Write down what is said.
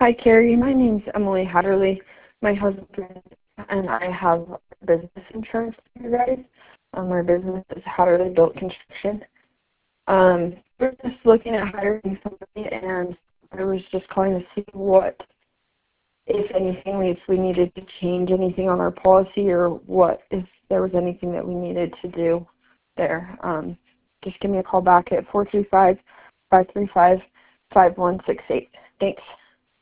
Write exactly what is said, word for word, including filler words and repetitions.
Hi, Carrie. My name's Emily Hatterley. My husband and I have business insurance for you guys. Um, our business is Hatterley Built Construction. Um, we're just looking at hiring somebody, and I was just calling to see what, if anything, if we needed to change anything on our policy or what, if there was anything that we needed to do there. Um, just give me a call back at four three five, five three five, five one six eight. Thanks.